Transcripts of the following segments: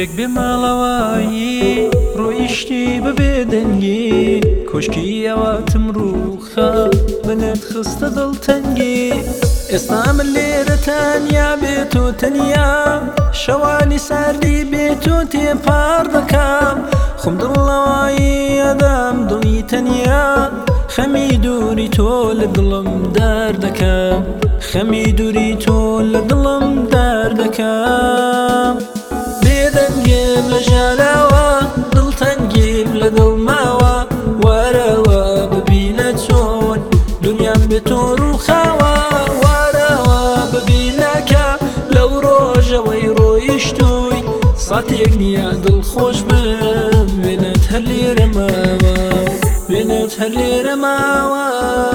خۆشێک بێ ماڵەوایی ڕۆیشتی بەبێ دەنگی کۆشکی ئەواتم ڕووخە منت خستە دڵتەنگی ئێستا من لێرە تەنیا بێت و تەنیا شەوانی ساردی بێت و تێپار دەکەم خۆم دڵەوایی ئەدەم دڵی تەنیا خەمی دووری تۆ لە دڵم دەردەکەم خەمی دووری تۆ لە دڵم دەردەکەم بێدەنگیم لە ژالەوە دڵتەنگیم لە دڵماوە وەرەوە ببینە چۆن دنیام بێت تۆ ڕووخاوە وەرەوە ببینەکە لەو ڕۆژەوەی ڕۆیشتووی ساتێک نییە دڵخۆش بم وێنەت هەر لێرە ماوە وێنەت هەر لێرە ماوە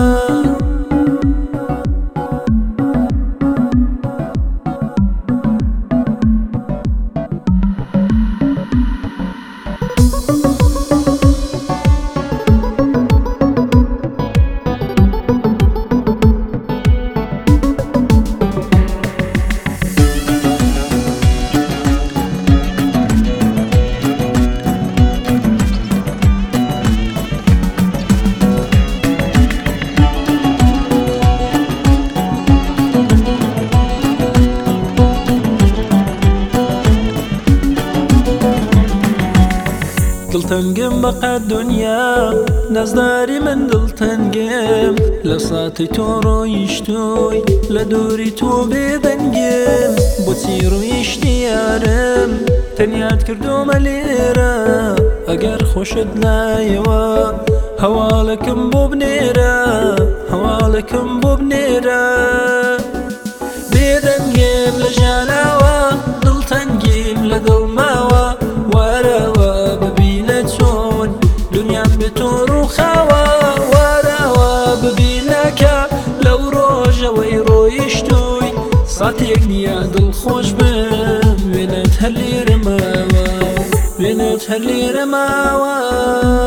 دڵتەنگم بەقەت دنیا نەزداری من دڵتەنگم لە ساتی تۆ ڕۆیشتووی لە دووری تۆ بێدەنگم بۆچی ڕۆیشتی یارم تەنیات کردومە لێرە ئەگەر خۆشت لایەوە هەواڵەکەم بۆ بنێرە هەواڵەکەم بۆ بنێرە بێدەنگم لە ژاناوە دڵتەنگیم لە دڵماوە وەرەوە ببینە چۆن دنیام بێت تۆ ڕووخاوە وەرەوە ببینەکە لەو ڕۆژەوەی ڕۆیشتووی ساتێک نییە دڵخۆش بم وێنەت هەر لێرە ماوە وێنەت هەر لێرە ماوە